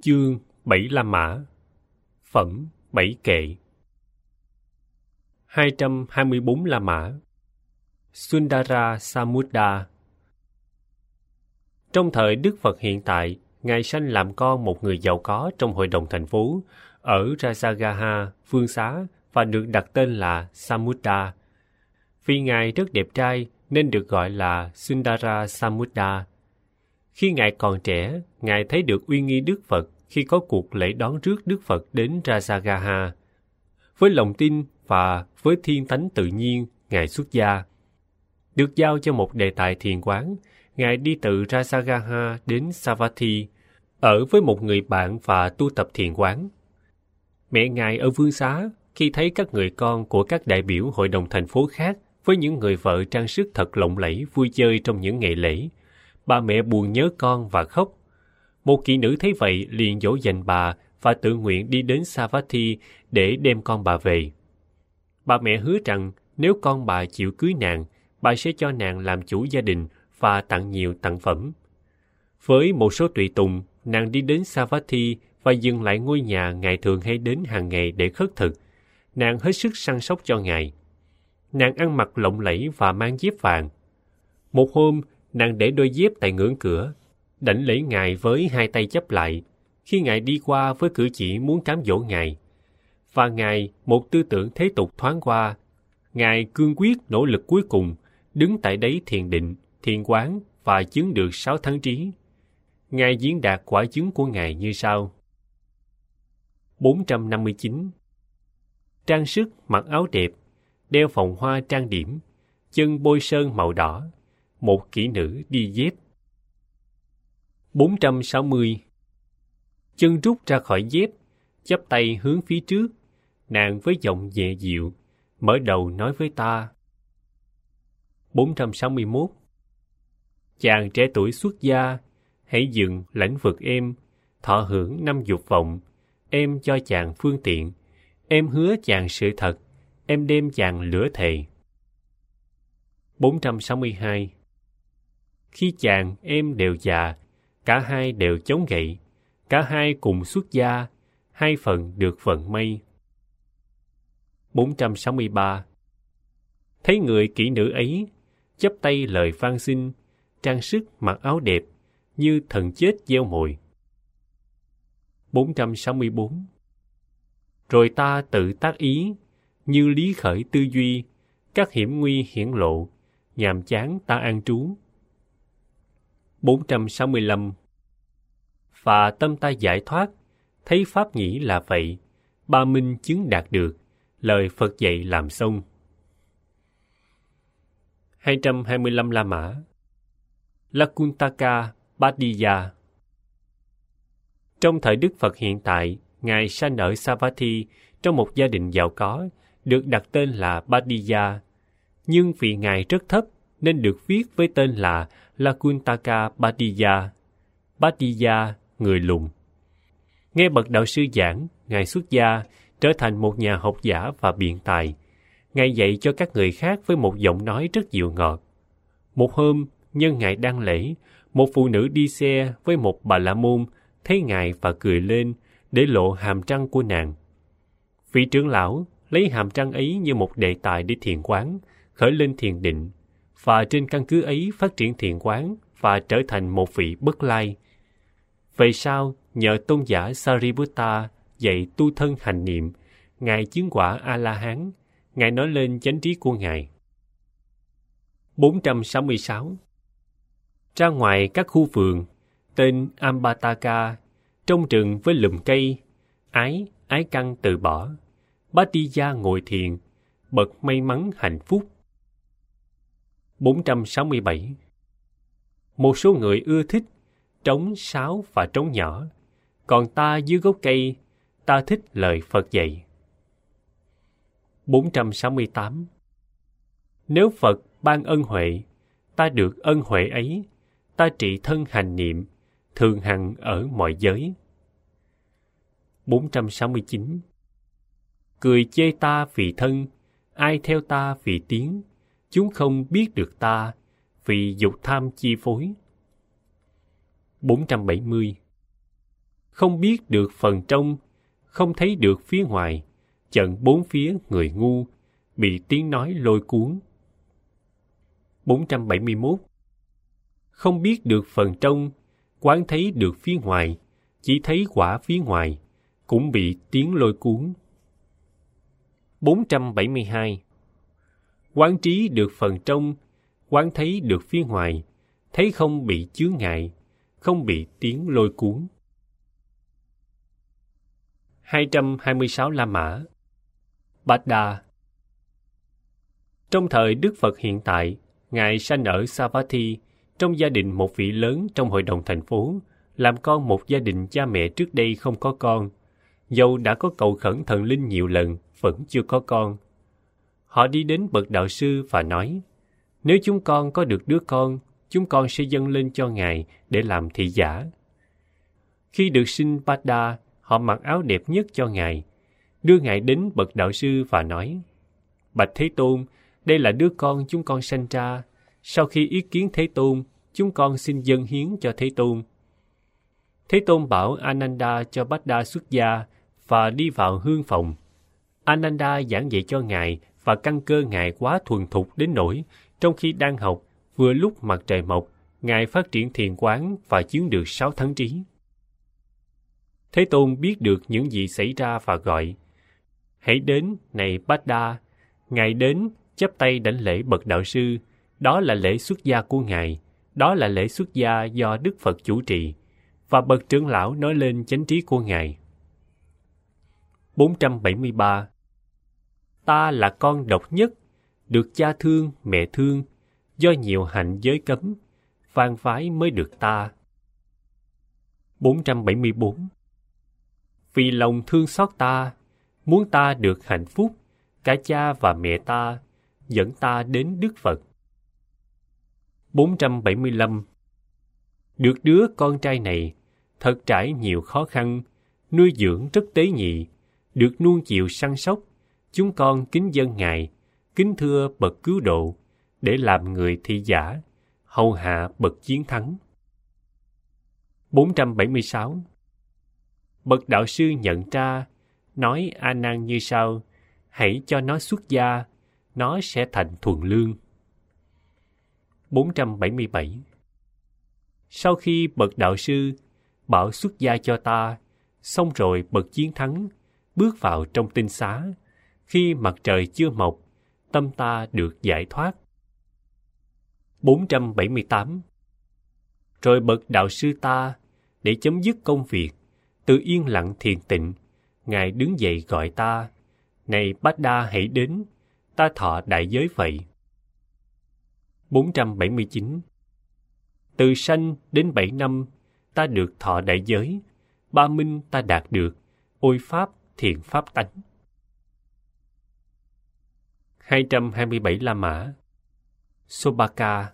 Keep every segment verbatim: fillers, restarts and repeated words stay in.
Chương bảy La Mã. Phẩm bảy kệ. hai trăm hai mươi bốn La Mã. Sundara Samudra. Trong thời Đức Phật hiện tại, Ngài sanh làm con một người giàu có trong hội đồng thành phố ở Rajagaha, Phương Xá, và được đặt tên là Samudra. Vì Ngài rất đẹp trai nên được gọi là Sundara Samudra. Khi Ngài còn trẻ, Ngài thấy được uy nghi Đức Phật khi có cuộc lễ đón rước Đức Phật đến Rajagaha. Với lòng tin và với thiên tánh tự nhiên, Ngài xuất gia. Được giao cho một đề tài thiền quán, Ngài đi từ Rajagaha đến Savatthi, ở với một người bạn và tu tập thiền quán. Mẹ Ngài ở Vương Xá, khi thấy các người con của các đại biểu hội đồng thành phố khác với những người vợ trang sức thật lộng lẫy vui chơi trong những ngày lễ, bà mẹ buồn nhớ con và khóc. Một kỹ nữ thấy vậy liền dỗ dành bà và tự nguyện đi đến Savatthi để đem con bà về. Bà mẹ hứa rằng nếu con bà chịu cưới nàng, bà sẽ cho nàng làm chủ gia đình và tặng nhiều tặng phẩm. Với một số tùy tùng, nàng đi đến Savatthi và dừng lại ngôi nhà Ngài thường hay đến hàng ngày để khất thực. Nàng hết sức săn sóc cho Ngài. Nàng ăn mặc lộng lẫy và mang dép vàng. Một hôm, nàng để đôi dép tại ngưỡng cửa, đảnh lễ Ngài với hai tay chắp lại, khi Ngài đi qua với cử chỉ muốn cám dỗ Ngài. Và Ngài, một tư tưởng thế tục thoáng qua, Ngài cương quyết nỗ lực cuối cùng, đứng tại đấy thiền định, thiền quán và chứng được sáu thắng trí. Ngài diễn đạt quả chứng của Ngài như sau. bốn trăm năm mươi chín. Trang sức mặc áo đẹp, đeo vòng hoa trang điểm, chân bôi sơn màu đỏ, một kỹ nữ đi dép. bốn trăm sáu mươi. Chân rút ra khỏi dép, chắp tay hướng phía trước, nàng với giọng nhẹ dịu, mở đầu nói với ta. bốn trăm sáu mươi mốt. Chàng trẻ tuổi xuất gia, hãy dừng lãnh vực em, thọ hưởng năm dục vọng, em cho chàng phương tiện, em hứa chàng sự thật, em đem chàng lửa thề. bốn trăm sáu mươi hai. Khi chàng em đều già, cả hai đều chống gậy, cả hai cùng xuất gia, hai phần được vận may. bốn trăm sáu mươi ba. Thấy người kỹ nữ ấy, chắp tay lời van xin, trang sức mặc áo đẹp, như thần chết gieo mồi. bốn trăm sáu mươi bốn. Rồi ta tự tác ý, như lý khởi tư duy, các hiểm nguy hiển lộ, nhàm chán ta an trú. bốn trăm sáu mươi lăm. Và tâm ta giải thoát, thấy pháp nhĩ là vậy, ba minh chứng đạt được, lời Phật dạy làm xong. hai trăm hai mươi lăm La Mã. Lakuntaka Bhaddiya. Trong thời Đức Phật hiện tại, Ngài sanh ở Savatthi trong một gia đình giàu có, được đặt tên là Bhaddiya, nhưng vì Ngài rất thấp nên được viết với tên là Lakuntaka Bhaddiya. Bhaddiya, người lùn. Nghe bậc đạo sư giảng, Ngài xuất gia, trở thành một nhà học giả và biện tài. Ngài dạy cho các người khác với một giọng nói rất dịu ngọt. Một hôm, nhân Ngài đăng lễ, một phụ nữ đi xe với một bà la môn thấy Ngài và cười lên, để lộ hàm răng của nàng. Vị trưởng lão lấy hàm răng ấy như một đề tài để thiền quán, khởi lên thiền định, và trên căn cứ ấy phát triển thiền quán và trở thành một vị Bất Lai. Về sau, nhờ tôn giả Sariputta dạy tu thân hành niệm, Ngài chứng quả A-la-hán. Ngài nói lên chánh trí của Ngài. bốn trăm sáu mươi sáu. Ra ngoài các khu vườn, tên Ambataka, trong rừng với lùm cây, ái, ái căn từ bỏ. Bhaddiya ngồi thiền, bậc may mắn hạnh phúc. bốn trăm sáu mươi bảy. Một số người ưa thích trống sáo và trống nhỏ, còn ta dưới gốc cây, ta thích lời Phật dạy. bốn trăm sáu mươi tám. Nếu Phật ban ân huệ, ta được ân huệ ấy, ta trị thân hành niệm, thường hằng ở mọi giới. bốn trăm sáu mươi chín. Cười chê ta vì thân, ai theo ta vì tiếng, chúng không biết được ta, vì dục tham chi phối. bốn trăm bảy mươi. không biết được phần trong, không thấy được phía ngoài, chận bốn phía người ngu, bị tiếng nói lôi cuốn. bốn trăm bảy mươi mốt. Không biết được phần trong, quán thấy được phía ngoài, chỉ thấy quả phía ngoài, cũng bị tiếng lôi cuốn. bốn trăm bảy mươi hai. Quán trí được phần trong, quán thấy được phía ngoài, thấy không bị chướng ngại, không bị tiếng lôi cuốn. hai trăm hai mươi sáu La Mã. Bát Đa. Trong thời Đức Phật hiện tại, Ngài sanh ở Savatthi, trong gia đình một vị lớn trong hội đồng thành phố, làm con một gia đình cha mẹ trước đây không có con. Dầu đã có cầu khẩn thần linh nhiều lần, vẫn chưa có con. Họ đi đến bậc đạo sư và nói, nếu chúng con có được đứa con, chúng con sẽ dâng lên cho Ngài để làm thị giả. Khi được sinh Bát Đa, họ mặc áo đẹp nhất cho Ngài, đưa Ngài đến bậc đạo sư và nói, bạch Thế Tôn, đây là đứa con chúng con sanh ra. Sau khi ý kiến Thế Tôn, chúng con xin dâng hiến cho Thế Tôn. Thế Tôn bảo Ananda cho Bát Đa xuất gia và đi vào hương phòng. Ananda giảng dạy cho Ngài và căn cơ Ngài quá thuần thục đến nỗi trong khi đang học, vừa lúc mặt trời mọc, Ngài phát triển thiền quán và chứng được sáu thắng trí. Thế Tôn biết được những gì xảy ra và gọi, hãy đến, này Bát Đa. Ngài đến, chắp tay đảnh lễ bậc đạo sư. Đó là lễ xuất gia của Ngài. Đó là lễ xuất gia do Đức Phật chủ trì. Và bậc trưởng lão nói lên chánh trí của Ngài. bốn trăm bảy mươi ba. Ta là con độc nhất, được cha thương, mẹ thương, do nhiều hạnh giới cấm, phàn phái mới được ta. bốn trăm bảy mươi bốn. Vì lòng thương xót ta, muốn ta được hạnh phúc, cả cha và mẹ ta dẫn ta đến Đức Phật. bốn trăm bảy mươi lăm. Được đứa con trai này, thật trải nhiều khó khăn, nuôi dưỡng rất tế nhị, được nuông chiều săn sóc, chúng con kính dâng Ngài, kính thưa bậc cứu độ, để làm người thị giả, hầu hạ bậc chiến thắng. bốn trăm bảy mươi sáu. Bậc đạo sư nhận ra, nói A Nan như sau, hãy cho nó xuất gia, nó sẽ thành thuần lương. bốn trăm bảy mươi bảy. Sau khi bậc đạo sư bảo xuất gia cho ta, xong rồi bậc chiến thắng bước vào trong tinh xá. Khi mặt trời chưa mọc, tâm ta được giải thoát. bốn trăm bảy mươi tám. Rồi bậc đạo sư ta, để chấm dứt công việc, tự yên lặng thiền tịnh, Ngài đứng dậy gọi ta, này Bát Đa hãy đến, ta thọ đại giới vậy. bốn trăm bảy mươi chín. Từ sanh đến bảy năm, ta được thọ đại giới, ba minh ta đạt được, ôi pháp thiện pháp tánh. hai trăm hai mươi bảy La Mã. Sobhaka.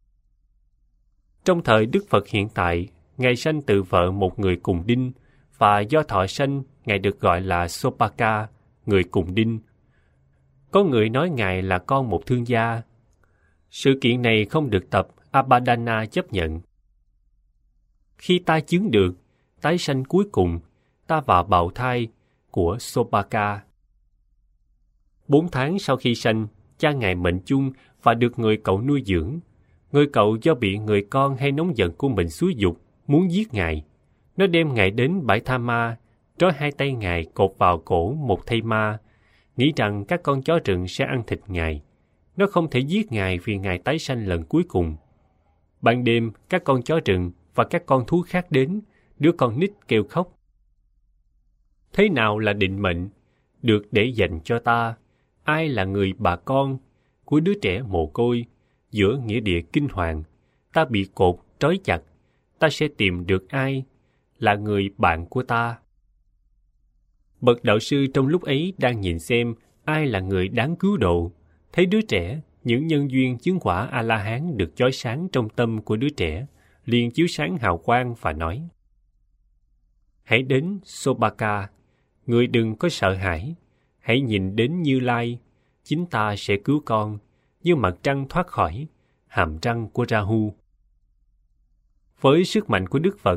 Trong thời Đức Phật hiện tại, Ngài sanh từ vợ một người cùng đinh, và do thọ sanh, Ngài được gọi là Sobhaka, người cùng đinh. Có người nói Ngài là con một thương gia. Sự kiện này không được tập Abhadana chấp nhận. Khi ta chứng được, tái sanh cuối cùng, ta vào bào thai của Sobhaka. Bốn tháng sau khi sanh, cha Ngài mệnh chung và được người cậu nuôi dưỡng. Người cậu do bị người con hay nóng giận của mình xúi giục, muốn giết Ngài. Nó đem Ngài đến bãi Tha Ma, trói hai tay Ngài cột vào cổ một thây ma, nghĩ rằng các con chó rừng sẽ ăn thịt Ngài. Nó không thể giết Ngài vì Ngài tái sanh lần cuối cùng. Ban đêm, các con chó rừng và các con thú khác đến, đứa con nít kêu khóc. Thế nào là định mệnh, được để dành cho ta? Ai là người bà con của đứa trẻ mồ côi, giữa nghĩa địa kinh hoàng? Ta bị cột, trói chặt, ta sẽ tìm được ai là người bạn của ta? Bậc đạo sư trong lúc ấy đang nhìn xem ai là người đáng cứu độ. Thấy đứa trẻ, những nhân duyên chứng quả A-la-hán được chói sáng trong tâm của đứa trẻ, liền chiếu sáng hào quang và nói: hãy đến Sobhaka, người đừng có sợ hãi, hãy nhìn đến Như Lai, chính ta sẽ cứu con, như mặt trăng thoát khỏi hàm răng của Rahu. Với sức mạnh của Đức Phật,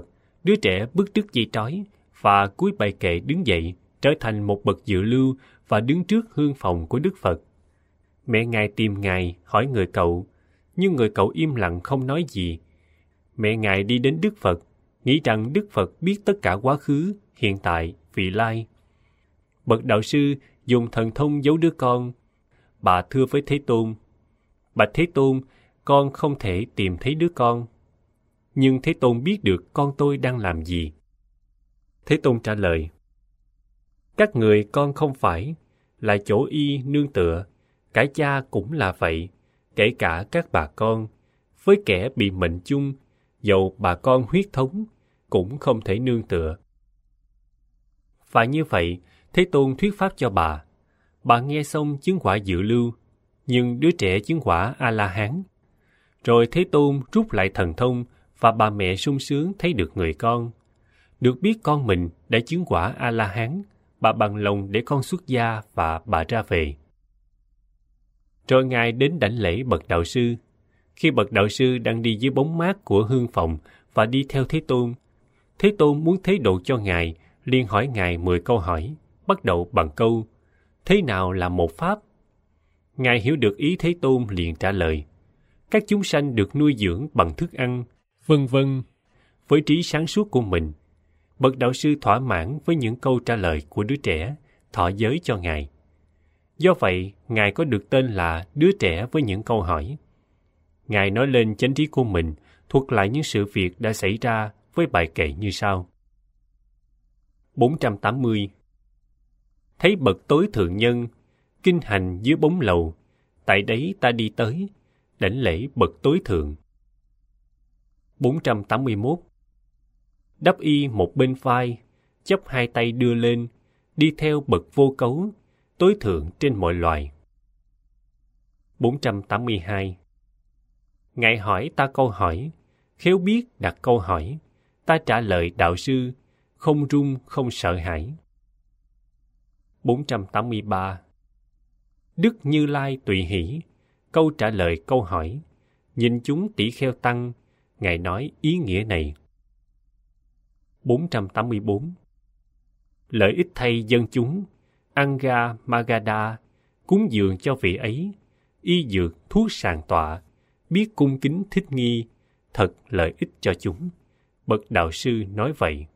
Đứa trẻ bứt đứt dây trói và cúi bài kệ đứng dậy, trở thành một bậc dự lưu và đứng trước hương phòng của Đức Phật. Mẹ Ngài tìm Ngài, hỏi người cậu, nhưng người cậu im lặng không nói gì. Mẹ Ngài đi đến Đức Phật, nghĩ rằng Đức Phật biết tất cả quá khứ, hiện tại, vị lai. Bậc đạo sư dùng thần thông giấu đứa con. Bà thưa với Thế Tôn, bạch Thế Tôn, con không thể tìm thấy đứa con. Nhưng Thế Tôn biết được con tôi đang làm gì. Thế Tôn trả lời, các người con không phải là chỗ y nương tựa, cả cha cũng là vậy, kể cả các bà con. Với kẻ bị mệnh chung, dầu bà con huyết thống, cũng không thể nương tựa. Và như vậy, Thế Tôn thuyết pháp cho bà. Bà nghe xong chứng quả dự lưu, nhưng đứa trẻ chứng quả A-la-hán. Rồi Thế Tôn rút lại thần thông, và bà mẹ sung sướng thấy được người con. Được biết con mình đã chứng quả A-la-hán, bà bằng lòng để con xuất gia và bà ra về. Rồi Ngài đến đảnh lễ bậc đạo sư. Khi bậc đạo sư đang đi dưới bóng mát của hương phòng và đi theo Thế Tôn, Thế Tôn muốn thế độ cho Ngài, liền hỏi Ngài mười câu hỏi, bắt đầu bằng câu, thế nào là một pháp? Ngài hiểu được ý Thế Tôn liền trả lời, các chúng sanh được nuôi dưỡng bằng thức ăn, vân vân. Với trí sáng suốt của mình, bậc đạo sư thỏa mãn với những câu trả lời của đứa trẻ, thọ giới cho Ngài. Do vậy, Ngài có được tên là đứa trẻ với những câu hỏi. Ngài nói lên chánh trí của mình, thuật lại những sự việc đã xảy ra với bài kệ như sau. bốn trăm tám mươi. Thấy bậc tối thượng nhân, kinh hành dưới bóng lầu, tại đấy ta đi tới, đảnh lễ bậc tối thượng. bốn trăm tám mươi mốt. Đắp y một bên vai, chắp hai tay đưa lên, đi theo bậc vô cấu, tối thượng trên mọi loài. bốn trăm tám mươi hai. Ngài hỏi ta câu hỏi, khéo biết đặt câu hỏi, ta trả lời đạo sư, không run không sợ hãi. bốn trăm tám mươi ba. Đức Như Lai tùy hỷ, câu trả lời câu hỏi, nhìn chúng tỷ kheo tăng, Ngài nói ý nghĩa này. bốn trăm tám mươi bốn. Lợi ích thay dân chúng, Anga Magadha, cúng dường cho vị ấy, y dược thuốc sàng tọa, biết cung kính thích nghi, thật lợi ích cho chúng. Bậc đạo sư nói vậy.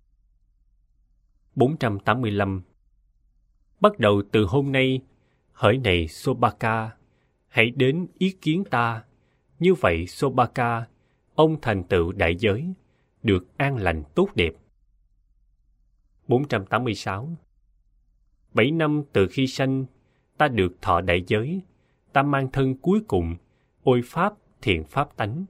bốn trăm tám mươi lăm. Bắt đầu từ hôm nay, hỡi này Sobhaka, hãy đến ý kiến ta. Như vậy Sobhaka, ông thành tựu đại giới, được an lành tốt đẹp. bốn trăm tám mươi sáu. Bảy năm từ khi sanh, ta được thọ đại giới, ta mang thân cuối cùng, ôi pháp thiện pháp tánh.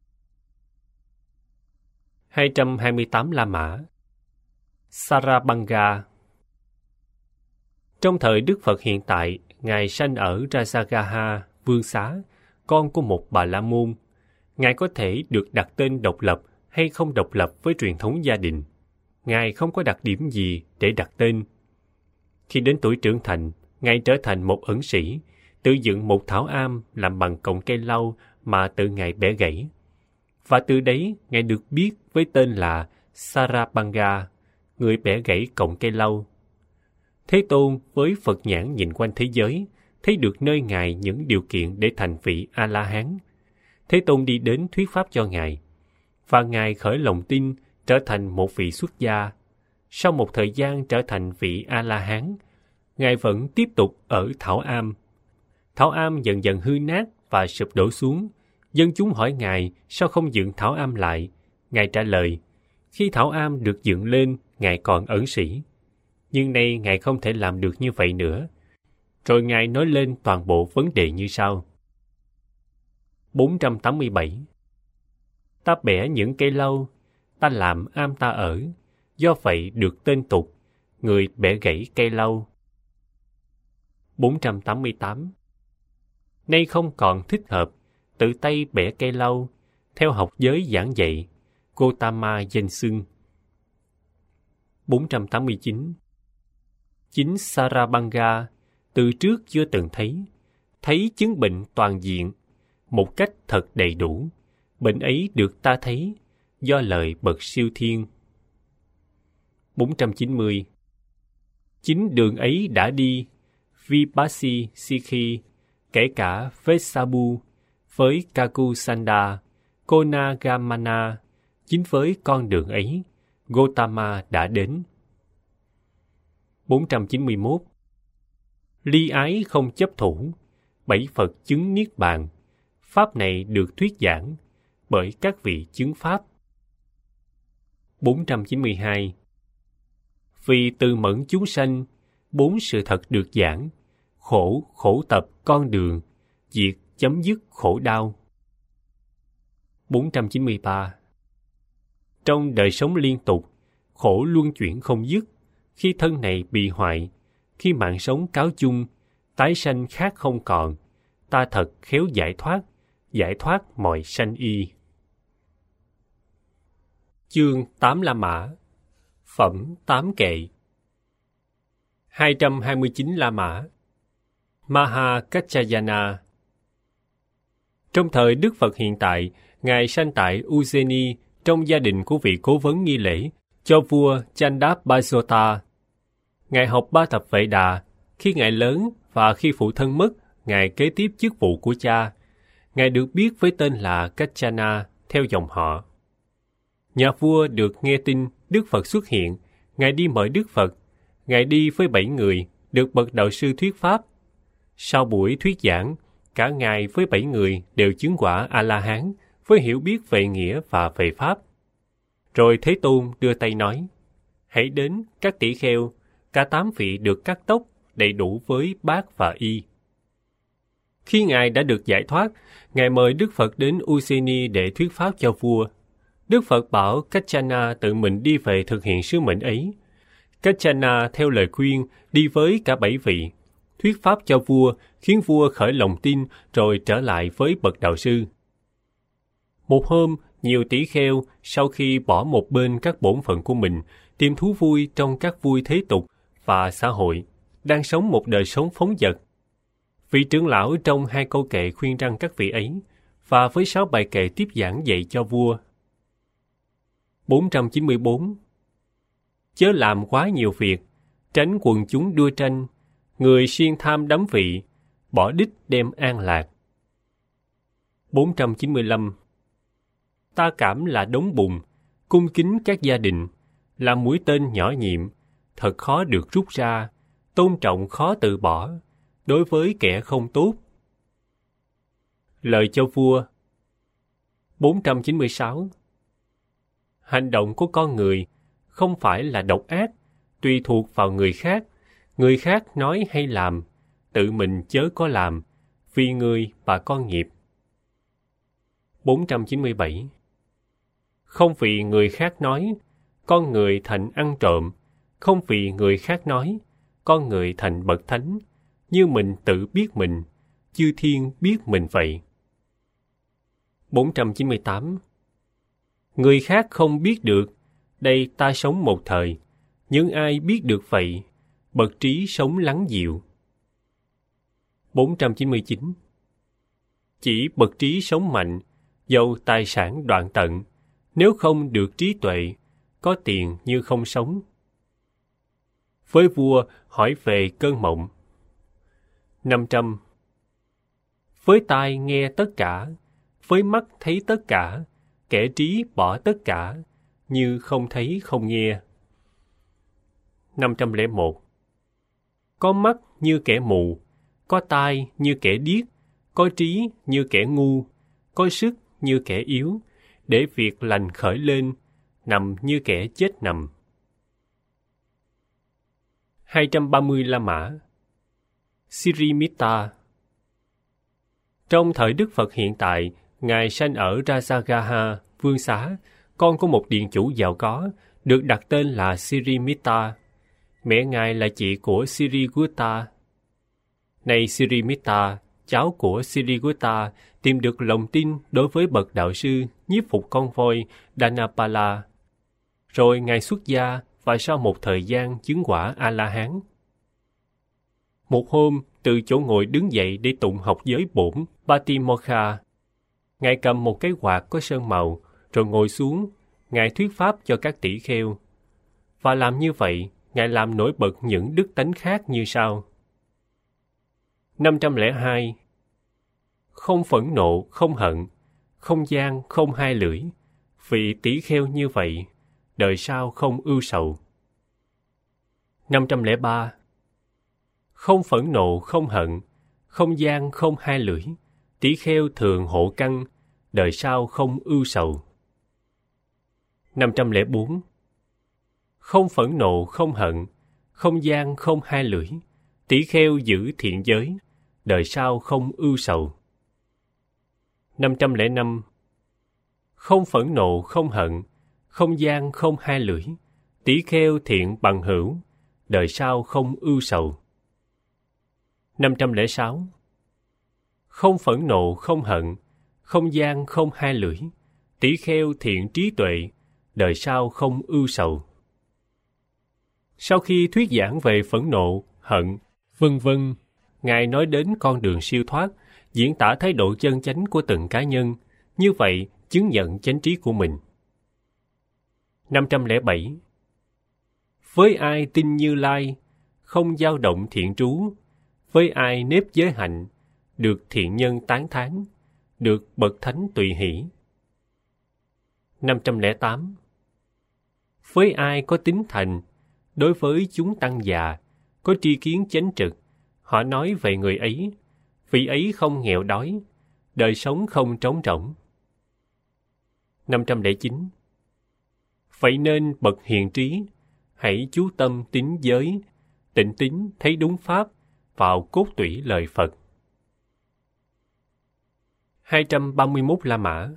hai trăm hai mươi tám La Mã. Sarabanga. Trong thời Đức Phật hiện tại, Ngài sanh ở Rajagaha, Vương Xá, con của một bà la môn. Ngài có thể được đặt tên độc lập hay không độc lập với truyền thống gia đình. Ngài không có đặc điểm gì để đặt tên. Khi đến tuổi trưởng thành, Ngài trở thành một ẩn sĩ, tự dựng một thảo am làm bằng cọng cây lau mà tự Ngài bẻ gãy. Và từ đấy, Ngài được biết với tên là Sarabanga, người bẻ gãy cọng cây lau. Thế Tôn với Phật nhãn nhìn quanh thế giới, thấy được nơi Ngài những điều kiện để thành vị A-la-hán. Thế Tôn đi đến thuyết pháp cho Ngài, và Ngài khởi lòng tin trở thành một vị xuất gia. Sau một thời gian trở thành vị A-la-hán, Ngài vẫn tiếp tục ở Thảo Am. Thảo Am dần dần hư nát và sụp đổ xuống. Dân chúng hỏi Ngài sao không dựng Thảo Am lại. Ngài trả lời, khi Thảo Am được dựng lên, Ngài còn ẩn sĩ. Nhưng nay Ngài không thể làm được như vậy nữa. Rồi Ngài nói lên toàn bộ vấn đề như sau. bốn trăm tám mươi bảy. Ta bẻ những cây lau, ta làm am ta ở, do vậy được tên tục, người bẻ gãy cây lau. bốn trăm tám mươi tám. Nay không còn thích hợp, tự tay bẻ cây lau, theo học giới giảng dạy, Gotama danh xưng. bốn trăm tám mươi chín. Chính Sarabanga từ trước chưa từng thấy, thấy chứng bệnh toàn diện, một cách thật đầy đủ. Bệnh ấy được ta thấy do lời bậc siêu thiên. bốn trăm chín mươi. Chính đường ấy đã đi, Vipassi Sikhi, kể cả Vesabu, với Kakusanda, Konagamana, chính với con đường ấy, Gotama đã đến. bốn trăm chín mươi mốt. Ly ái không chấp thủ, bảy Phật chứng Niết Bàn. Pháp này được thuyết giảng bởi các vị chứng Pháp. bốn trăm chín mươi hai. Vì từ mẫn chúng sanh, bốn sự thật được giảng, khổ, khổ tập, con đường, diệt, chấm dứt khổ đau. bốn trăm chín mươi ba. Trong đời sống liên tục, khổ luân chuyển không dứt, khi thân này bị hoại, khi mạng sống cáo chung, tái sanh khác không còn, ta thật khéo giải thoát, giải thoát mọi sanh y. Chương tám La Mã. Phẩm tám Kệ. hai trăm hai mươi chín La Mã. Maha Kaccayana. Trong thời Đức Phật hiện tại, Ngài sanh tại Ujjaini trong gia đình của vị cố vấn nghi lễ cho vua Chandabhasota. Ngài học ba thập Vệ Đà. Khi Ngài lớn và khi phụ thân mất, Ngài kế tiếp chức vụ của cha. Ngài được biết với tên là Kaccana theo dòng họ. Nhà vua được nghe tin Đức Phật xuất hiện. Ngài đi mời Đức Phật. Ngài đi với bảy người, được bậc đạo sư thuyết pháp. Sau buổi thuyết giảng, cả Ngài với bảy người đều chứng quả A-la-hán với hiểu biết về nghĩa và về pháp. Rồi Thế Tôn đưa tay nói: hãy đến các tỷ kheo, cả tám vị được cắt tóc, đầy đủ với bát và y. Khi Ngài đã được giải thoát, Ngài mời Đức Phật đến Ujjaini để thuyết pháp cho vua. Đức Phật bảo Kaccana tự mình đi về thực hiện sứ mệnh ấy. Kaccana theo lời khuyên đi với cả bảy vị, thuyết pháp cho vua, khiến vua khởi lòng tin rồi trở lại với bậc đạo sư. Một hôm, nhiều tỷ kheo sau khi bỏ một bên các bổn phận của mình, tìm thú vui trong các vui thế tục và xã hội, đang sống một đời sống phóng dật. Vị trưởng lão trong hai câu kệ khuyên răn các vị ấy, và với sáu bài kệ tiếp giảng dạy cho vua. bốn trăm chín mươi bốn. Chớ làm quá nhiều việc, tránh quần chúng đua tranh, người siêng tham đắm vị, bỏ đích đem an lạc. bốn trăm chín mươi lăm. Ta cảm là đống bùn, cung kính các gia đình, là mũi tên nhỏ nhiệm, thật khó được rút ra, tôn trọng khó từ bỏ, đối với kẻ không tốt. Lời cho vua. bốn trăm chín mươi sáu. Hành động của con người không phải là độc ác, tùy thuộc vào người khác, người khác nói hay làm, tự mình chớ có làm, vì người và con nghiệp. bốn trăm chín mươi bảy. Không vì người khác nói, con người thành ăn trộm, không vì người khác nói, con người thành bậc thánh, như mình tự biết mình, chư thiên biết mình vậy. bốn trăm chín mươi tám. Người khác không biết được, đây ta sống một thời, nhưng ai biết được vậy, bậc trí sống lắng dịu. bốn trăm chín mươi chín. Chỉ bậc trí sống mạnh, dầu tài sản đoạn tận, nếu không được trí tuệ, có tiền như không sống. Với vua hỏi về cơn mộng. năm trăm. Với tai nghe tất cả, với mắt thấy tất cả, kẻ trí bỏ tất cả, như không thấy không nghe. năm trăm lẻ một. Có mắt như kẻ mù, có tai như kẻ điếc, có trí như kẻ ngu, có sức như kẻ yếu, để việc lành khởi lên, nằm như kẻ chết nằm. hai trăm ba mươi La Mã. Sirimitta. Trong thời Đức Phật hiện tại, Ngài sanh ở Rajagaha, vương xá, con của một điện chủ giàu có, được đặt tên là Sirimitta. Mẹ Ngài là chị của Sirigutta. Này Sirimitta, cháu của Sirigutta, tìm được lòng tin đối với bậc đạo sư nhiếp phục con voi Dhanapala. Rồi Ngài xuất gia và sau một thời gian chứng quả A-la-hán. Một hôm, từ chỗ ngồi đứng dậy để tụng học giới bổn Patimokkha, Ngài cầm một cái quạt có sơn màu, rồi ngồi xuống, Ngài thuyết pháp cho các tỷ kheo. và làm như vậy, Ngài làm nổi bật những đức tánh khác như sau. năm trăm lẻ hai. Không phẫn nộ, không hận, không gian, không hai lưỡi, vị tỷ kheo như vậy, đời sau không ưu sầu. năm trăm lẻ ba. Không phẫn nộ, không hận, không gian, không hai lưỡi, tỷ kheo thường hộ căn, đời sau không ưu sầu. năm trăm lẻ bốn. Không phẫn nộ, không hận, không gian, không hai lưỡi, tỷ kheo giữ thiện giới, đời sau không ưu sầu. năm trăm lẻ năm. Không phẫn nộ, không hận, không gian, không hai lưỡi, tỷ kheo thiện bằng hữu, đời sau không ưu sầu. năm trăm lẻ sáu. Không phẫn nộ, không hận, không gian, không hai lưỡi, tỷ kheo thiện trí tuệ, đời sau không ưu sầu. Sau khi thuyết giảng về phẫn nộ, hận, vân vân, Ngài nói đến con đường siêu thoát, diễn tả thái độ chân chánh của từng cá nhân, như vậy chứng nhận chánh trí của mình. năm trăm lẻ bảy. Với ai tin Như Lai, không dao động thiện trú, với ai nếp giới hạnh, được thiện nhân tán thán, được bậc thánh tùy hỷ. năm trăm lẻ tám. Với ai có tín thành, đối với chúng tăng già, có tri kiến chánh trực, họ nói về người ấy, vị ấy không nghèo đói, đời sống không trống rỗng. năm trăm lẻ chín. Vậy nên bậc hiền trí, hãy chú tâm tín giới, tịnh tín thấy đúng pháp, vào cốt tủy lời Phật. hai trăm ba mươi mốt La Mã.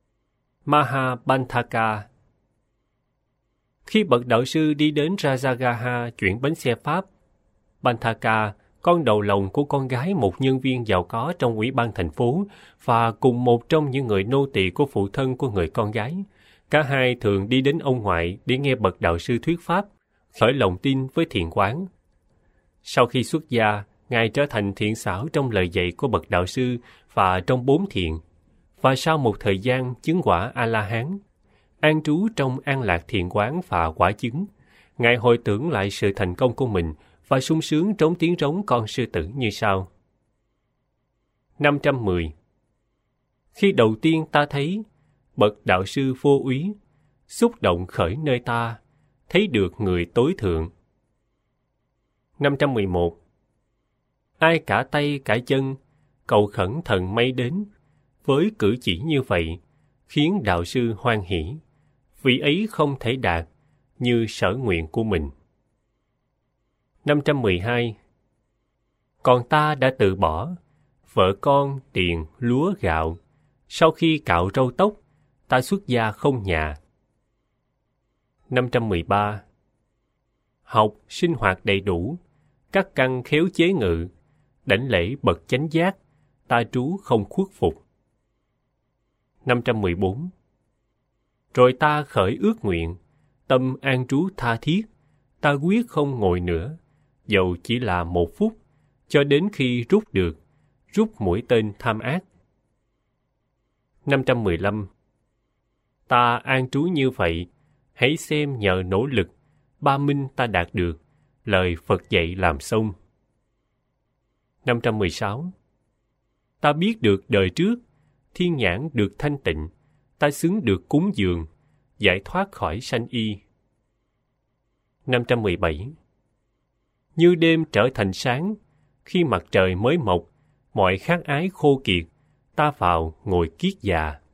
Mahabandhaka. Khi bậc đạo sư đi đến Rajagaha chuyển bánh xe Pháp, Bandhaka, con đầu lòng của con gái một nhân viên giàu có trong ủy ban thành phố và cùng một trong những người nô tỳ của phụ thân của người con gái, cả hai thường đi đến ông ngoại để nghe bậc đạo sư thuyết pháp, khởi lòng tin với thiền quán. Sau khi xuất gia, Ngài trở thành thiện xảo trong lời dạy của bậc đạo sư và trong bốn thiện, và sau một thời gian chứng quả A-la-hán, an trú trong an lạc thiền quán và quả chứng, Ngài hồi tưởng lại sự thành công của mình và sung sướng trống tiếng trống con sư tử như sau. năm trăm mười. Khi đầu tiên ta thấy, bậc đạo sư vô úy, xúc động khởi nơi ta, thấy được người tối thượng. năm trăm mười một. Ai cả tay cả chân, cầu khẩn thần may đến, với cử chỉ như vậy, khiến đạo sư hoan hỷ, vị ấy không thể đạt như sở nguyện của mình. năm trăm mười hai. Còn ta đã từ bỏ, vợ con, tiền, lúa, gạo, sau khi cạo râu tóc, ta xuất gia không nhà. năm trăm mười ba. Học, sinh hoạt đầy đủ, các căn khéo chế ngự, đảnh lễ bậc chánh giác, ta trú không khuất phục. năm trăm mười bốn. Rồi ta khởi ước nguyện, tâm an trú tha thiết, ta quyết không ngồi nữa, dầu chỉ là một phút, cho đến khi rút được, rút mũi tên tham ác. năm trăm mười lăm. Ta an trú như vậy, hãy xem nhờ nỗ lực, ba minh ta đạt được, lời Phật dạy làm xong. năm trăm mười sáu. Ta biết được đời trước, thiên nhãn được thanh tịnh, ta xứng được cúng dường, giải thoát khỏi sanh y. năm trăm mười bảy. Như đêm trở thành sáng, khi mặt trời mới mọc, mọi khát ái khô kiệt, ta vào ngồi kiết già.